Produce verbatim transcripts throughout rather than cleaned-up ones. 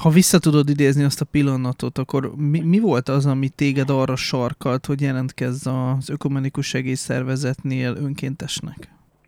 Ha vissza tudod idézni azt a pillanatot, akkor mi, mi volt az, ami téged arra sarkalt, hogy jelentkezz az Ökumenikus Segélyszervezetnél önkéntesnek?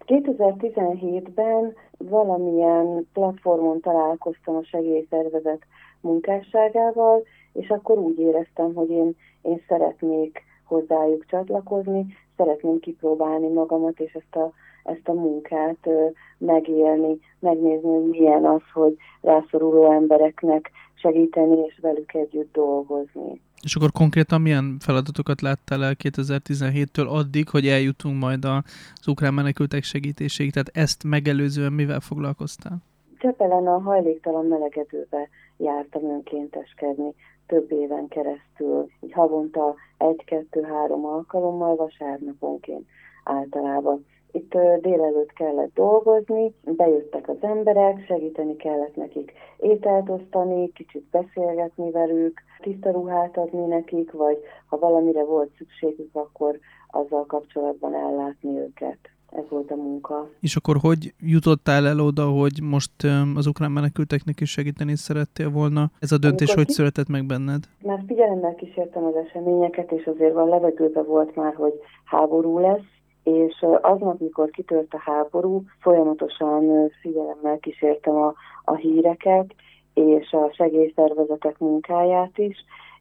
kétezer-tizenhétben valamilyen platformon találkoztam a segélyszervezet munkásságával, és akkor úgy éreztem, hogy én, én szeretnék hozzájuk csatlakozni, szeretném kipróbálni magamat, és ezt a, ezt a munkát ö, megélni, megnézni, hogy milyen az, hogy rászoruló embereknek segíteni, és velük együtt dolgozni. És akkor konkrétan milyen feladatokat láttál el kétezer-tizenhéttől addig, hogy eljutunk majd az ukrán menekültek segítéséig? Tehát ezt megelőzően mivel foglalkoztál? Csepelen a hajléktalan melegedőbe jártam önkénteskedni több éven keresztül. Így havonta egy-kettő-három alkalommal, vasárnaponként általában. Itt délelőtt kellett dolgozni, bejöttek az emberek, segíteni kellett nekik ételt osztani, kicsit beszélgetni velük, tiszta ruhát adni nekik, vagy ha valamire volt szükségük, akkor azzal kapcsolatban ellátni őket. Ez volt a munka. És akkor hogy jutottál el oda, hogy most az ukrán menekülteknek is segíteni szerettél volna? Ez a döntés Amikor hogy ki... született meg benned? Már figyelemmel kísértem az eseményeket, és azért van levegőben volt már, hogy háború lesz, és aznap, mikor kitört a háború, folyamatosan figyelemmel kísértem a, a híreket, és a segélyszervezetek munkáját is,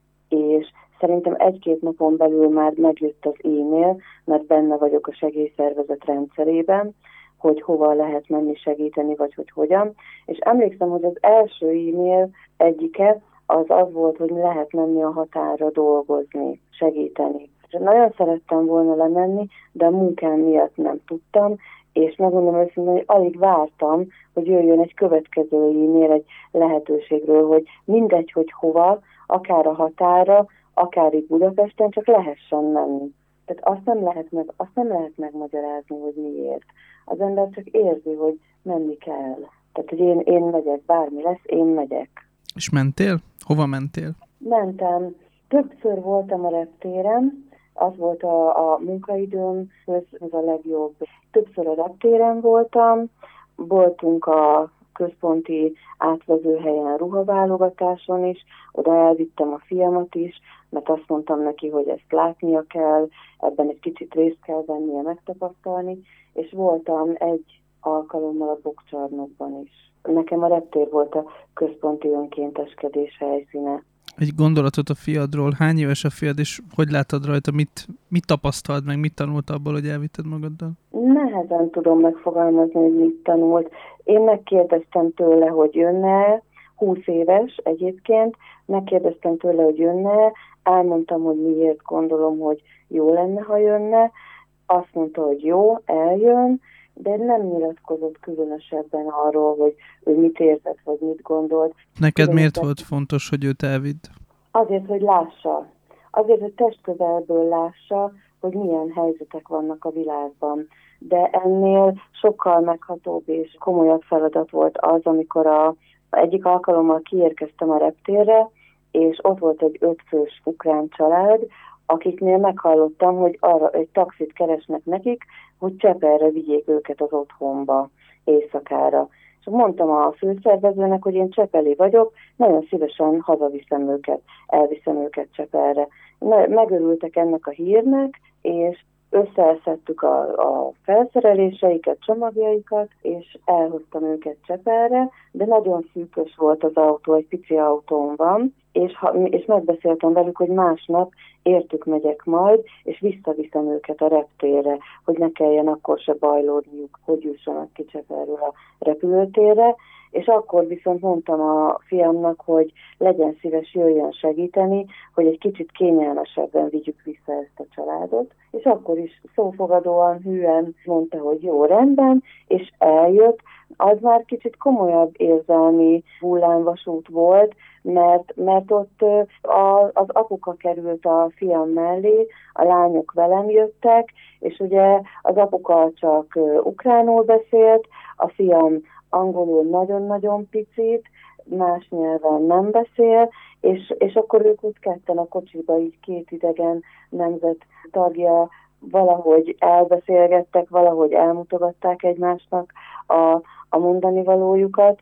és szerintem egy-két napon belül már megjött az e-mail, mert benne vagyok a segélyszervezet rendszerében, hogy hova lehet menni segíteni, vagy hogy hogyan. És emlékszem, hogy az első e-mail egyike az az volt, hogy lehet menni a határra dolgozni, segíteni. Nagyon szerettem volna lemenni, de a munkám miatt nem tudtam, és megmondom őszintén, hogy alig vártam, hogy jöjjön egy következő e-mail egy lehetőségről, hogy mindegy, hogy hova, akár a határa, akár itt Budapesten, csak lehessen menni. Tehát azt nem lehet, meg, azt nem lehet megmagyarázni, hogy miért. Az ember csak érzi, hogy menni kell. Tehát, hogy én, én megyek, bármi lesz, én megyek. És mentél? Hova mentél? Mentem. Többször voltam a reptéren, az volt a, a munkaidőm, ez, ez a legjobb. Többször a reptéren voltam, voltunk a központi átvezőhelyen ruhaválogatáson is, oda elvittem a fiamat is, mert azt mondtam neki, hogy ezt látnia kell, ebben egy kicsit részt kell vennie, megtapasztalni, és voltam egy alkalommal a Bokcsarnokban is. Nekem a reptér volt a központi önkénteskedés helyszíne. Egy gondolatot a fiadról. Hány éves a fiad, és hogy látod rajta, mit, mit tapasztalt meg, mit tanult abból, hogy elvitted magaddal? Nehezen tudom megfogalmazni, hogy mit tanult. Én megkérdeztem tőle, hogy jönne, húsz éves egyébként, megkérdeztem tőle, hogy jönne, elmondtam, hogy miért gondolom, hogy jó lenne, ha jönne. Azt mondta, hogy jó, eljön, de nem nyilatkozott különösebben arról, hogy ő mit érzett, vagy mit gondolt. Neked miért volt fontos, hogy őt elvidd? Azért, hogy lássa. Azért, hogy testközelből lássa, hogy milyen helyzetek vannak a világban. De ennél sokkal meghatóbb és komolyabb feladat volt az, amikor a, egyik alkalommal kiérkeztem a reptérre, és ott volt egy ötfős ukrán család, akiknél meghallottam, hogy arra egy taxit keresnek nekik, hogy Csepelre vigyék őket az otthonba éjszakára. És mondtam a főszervezőnek, hogy én csepeli vagyok, nagyon szívesen hazaviszem őket, elviszem őket Csepelre. Megörültek ennek a hírnek, és összeszedtük a, a felszereléseiket, csomagjaikat, és elhoztam őket Csepelre, de nagyon szűkös volt az autó, egy pici autón van, és, ha, és megbeszéltem velük, hogy másnap értük megyek majd, és visszaviszem őket a reptérre, hogy ne kelljen akkor se bajlódniuk, hogy jussanak ki Csepelről a repülőtérre, és akkor viszont mondtam a fiamnak, hogy legyen szíves, jöjjön segíteni, hogy egy kicsit kényelmesebben vigyük vissza ezt a családot, és akkor is szófogadóan, hűen mondta, hogy jó, rendben, és eljött. Az már kicsit komolyabb érzelmi hullámvasút volt, mert, mert ott a, az apuka került a fiam mellé, a lányok velem jöttek, és ugye az apuka csak ukránul beszélt, a fiam angolul nagyon-nagyon picit, más nyelven nem beszél, és, és akkor ők úgy ketten a kocsiba, így két idegen nemzet tagja valahogy elbeszélgettek, valahogy elmutogatták egymásnak a, a mondani valójukat,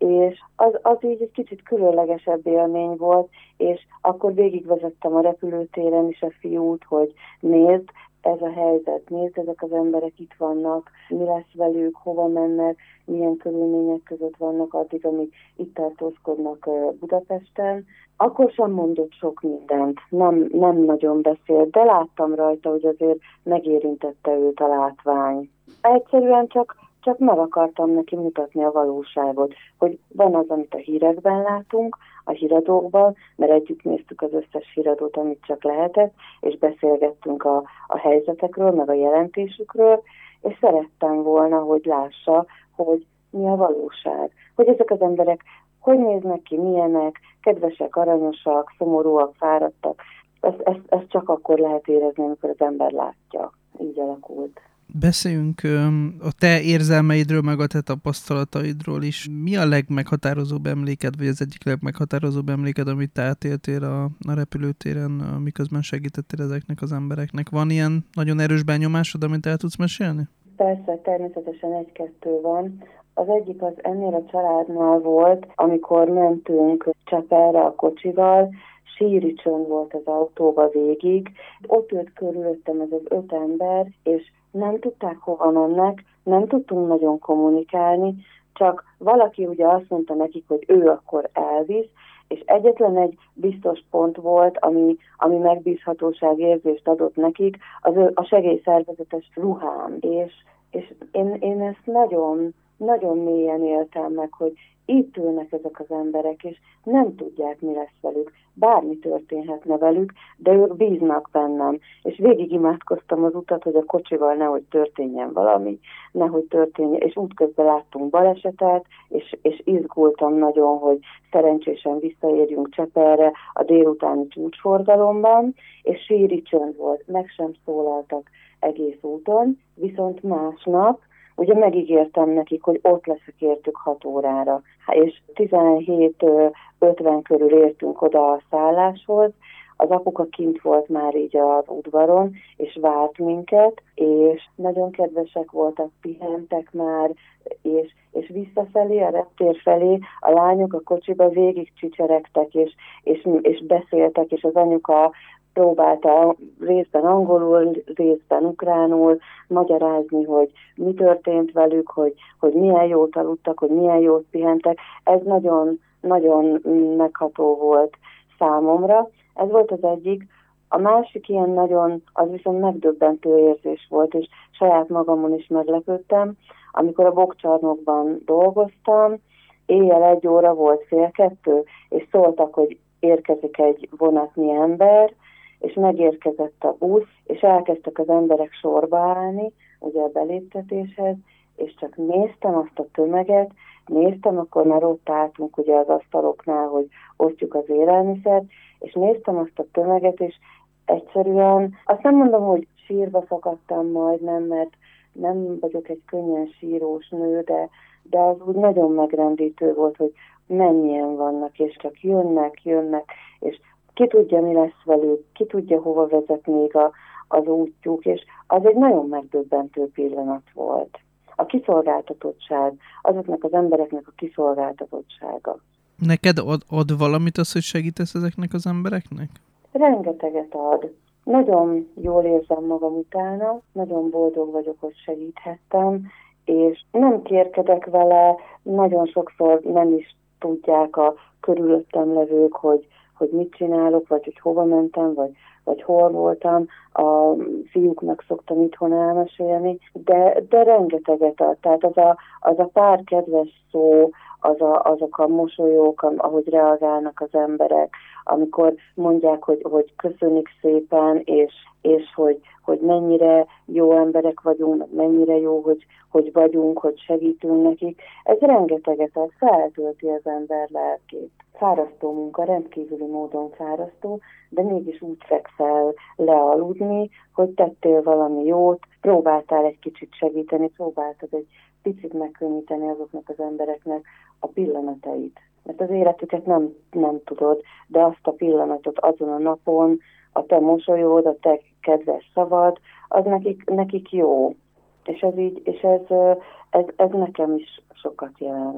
és az, az így egy kicsit különlegesebb élmény volt, és akkor végigvezettem a repülőtéren is a fiút, hogy nézd, ez a helyzet, nézd, ezek az emberek itt vannak, mi lesz velük, hova mennek, milyen körülmények között vannak addig, amíg itt tartózkodnak Budapesten. Akkor sem mondott sok mindent, nem, nem nagyon beszélt, de láttam rajta, hogy azért megérintette őt a látvány. Egyszerűen csak, csak meg akartam neki mutatni a valóságot, hogy van az, amit a hírekben látunk, a híradókban, mert együtt néztük az összes híradót, amit csak lehetett, és beszélgettünk a, a helyzetekről, meg a jelentésükről, és szerettem volna, hogy lássa, hogy mi a valóság. Hogy ezek az emberek hogy néznek ki, milyenek, kedvesek, aranyosak, szomorúak, fáradtak. Ezt, ezt, ezt csak akkor lehet érezni, amikor az ember látja. Így alakult. Beszéljünk a te érzelmeidről, meg a te tapasztalataidról is. Mi a legmeghatározóbb emléked, vagy az egyik legmeghatározóbb emléked, amit te átéltél a, a repülőtéren, miközben segítettél ezeknek az embereknek? Van ilyen nagyon erős benyomásod, amit el tudsz mesélni? Persze, természetesen egy-kettő van. Az egyik az ennél a családnál volt, amikor mentünk Csepelre a kocsival, síri csönd volt az autóba végig. Ott ült körülöttem ez az öt ember, és nem tudták, hova mennek, nem tudtunk nagyon kommunikálni, csak valaki ugye azt mondta nekik, hogy ő akkor elvisz, és egyetlen egy biztos pont volt, ami, ami megbízhatóság érzést adott nekik, az a segélyszervezetes ruhám. És, és én, én ezt nagyon, nagyon mélyen éltem meg, hogy itt ülnek ezek az emberek, és nem tudják, mi lesz velük. Bármi történhetne velük, de ők bíznak bennem. És végig imádkoztam az utat, hogy a kocsival nehogy történjen valami, nehogy történjen. És útközben láttunk balesetet, és, és izgultam nagyon, hogy szerencsésen visszaérjünk Csepelre a délutáni csúcsforgalomban, és síri csönd volt, meg sem szólaltak egész úton, viszont másnap ugye megígértem nekik, hogy ott leszek értük hat órára. És tizenhét ötven körül értünk oda a szálláshoz, az apuka kint volt már így az udvaron, és várt minket, és nagyon kedvesek voltak, pihentek már, és, és visszafelé, a reptér felé a lányok a kocsiba végig csicseregtek, és, és, és beszéltek, és az anyuka próbálta részben angolul, részben ukránul magyarázni, hogy mi történt velük, hogy, hogy milyen jót aludtak, hogy milyen jót pihentek. Ez nagyon, nagyon megható volt számomra. Ez volt az egyik. A másik ilyen nagyon, az viszont megdöbbentő érzés volt, és saját magamon is meglepődtem, amikor a bokcsarnokban dolgoztam, éjjel egy óra volt, fél kettő, és szóltak, hogy érkezik egy vonatnyi ember, és megérkezett a busz, és elkezdtek az emberek sorba állni, ugye a beléptetéshez, és csak néztem azt a tömeget, néztem, akkor már ott álltunk ugye az asztaloknál, hogy osztjuk az élelmiszert, és néztem azt a tömeget, és egyszerűen, azt nem mondom, hogy sírva szakadtam majdnem, mert nem vagyok egy könnyen sírós nő, de, de az úgy nagyon megrendítő volt, hogy mennyien vannak, és csak jönnek, jönnek, és ki tudja, mi lesz velük, ki tudja, hova vezet még a, az útjuk, és az egy nagyon megdöbbentő pillanat volt. A kiszolgáltatottság, azoknak az embereknek a kiszolgáltatottsága. Neked ad, ad valamit az, hogy segítesz ezeknek az embereknek? Rengeteget ad. Nagyon jól érzem magam utána, nagyon boldog vagyok, hogy segíthettem, és nem kérkedek vele, nagyon sokszor nem is tudják a körülöttem levők, hogy hogy mit csinálok, vagy hogy hova mentem, vagy, vagy hol voltam. A fiúknak szoktam itthon elmesélni, de, de rengeteget ad. Tehát az a, az a pár kedves szó, az a, azok a mosolyók, ahogy reagálnak az emberek, amikor mondják, hogy, hogy köszönik szépen, és, és hogy, hogy mennyire jó emberek vagyunk, mennyire jó, hogy, hogy vagyunk, hogy segítünk nekik. Ez rengeteget ad, feltölti az ember lelkét. Fárasztó munka, rendkívüli módon fárasztó, de mégis úgy fekszel lealudni, hogy tettél valami jót, próbáltál egy kicsit segíteni, próbáltad egy picit megkönnyíteni azoknak az embereknek a pillanatait. Mert az életüket nem, nem tudod, de azt a pillanatot azon a napon, a te mosolyod, a te kedves szavad, az nekik, nekik jó. És ez így, és ez, ez, ez nekem is sokat jelent.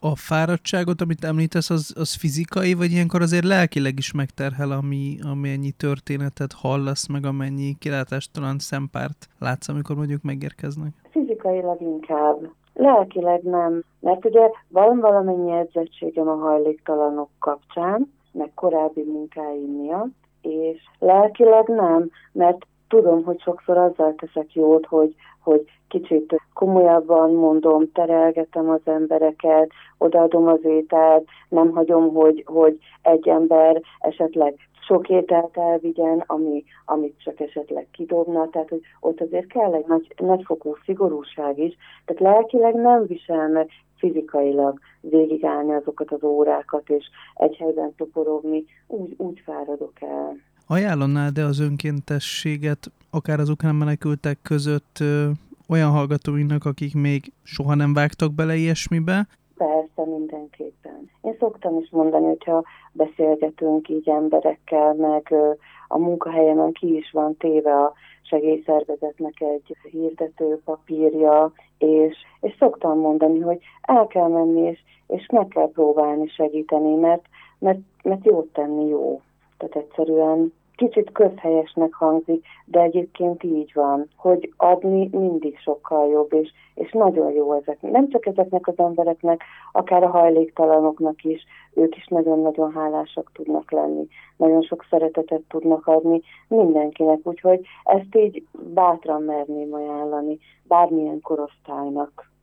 A fáradtságot, amit említesz, az, az fizikai, vagy ilyenkor azért lelkileg is megterhel, ami, amennyi történetet hallasz, meg amennyi kilátástalan szempárt látsz, amikor mondjuk megérkeznek? Fizikailag inkább. Lelkileg nem. Mert ugye van valamennyi edzettségem a hajléktalanok kapcsán, meg korábbi munkáim miatt, és lelkileg nem, mert tudom, hogy sokszor azzal teszek jót, hogy, hogy kicsit komolyabban mondom, terelgetem az embereket, odaadom az ételt, nem hagyom, hogy, hogy egy ember esetleg sok ételt elvigyen, ami, amit csak esetleg kidobna, tehát hogy ott azért kell egy nagy, nagyfokú szigorúság is, tehát lelkileg nem visel meg fizikailag végigállni azokat az órákat, és egy helyben toporogni, úgy, úgy fáradok el. Ajánlanád-e az önkéntességet, akár az ukrán menekültek között ö, olyan hallgatóinknak, akik még soha nem vágtak bele ilyesmibe? Persze, mindenképpen. Én szoktam is mondani, hogyha beszélgetünk így emberekkel, meg ö, a munkahelyemen ki is van téve a segélyszervezetnek egy hirdető papírja, és, és szoktam mondani, hogy el kell menni, és, és meg kell próbálni segíteni, mert, mert, mert jót tenni jó. Tehát egyszerűen kicsit közhelyesnek hangzik, de egyébként így van, hogy adni mindig sokkal jobb, és, és nagyon jó ezek. Nem csak ezeknek az embereknek, akár a hajléktalanoknak is, ők is nagyon-nagyon hálásak tudnak lenni. Nagyon sok szeretetet tudnak adni mindenkinek, úgyhogy ezt így bátran merném ajánlani bármilyen korosztálynak.